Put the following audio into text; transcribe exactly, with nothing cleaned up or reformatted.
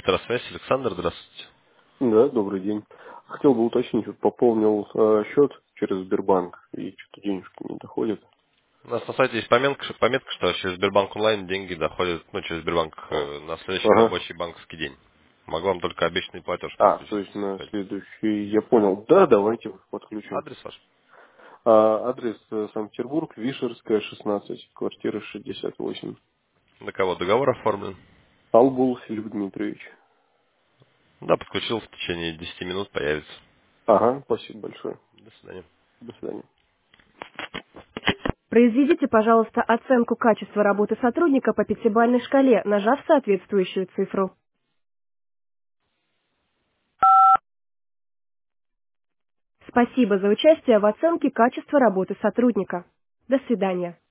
Электросвязь, Александр, здравствуйте. Да, добрый день. Хотел бы уточнить, вот пополнил э, счет через Сбербанк, и что-то денежки не доходят. У нас на сайте есть пометка, пометка, что через Сбербанк онлайн деньги доходят, ну, через Сбербанк э, на следующий Ага. рабочий банковский день. Могу вам только обещанный платеж А, то подключить. есть на в пятницу. следующий, я понял. Да, давайте подключим. Адрес ваш? А, адрес э, Санкт-Петербург, Вишерская, шестнадцать, квартира шестьдесят восемь. На кого договор оформлен? Албул Филипп Дмитриевич. Да, подключил в течение десяти минут, появится. Ага, спасибо большое. До свидания. До свидания. Произведите, пожалуйста, оценку качества работы сотрудника по пятибалльной шкале, нажав соответствующую цифру. Спасибо за участие в оценке качества работы сотрудника. До свидания.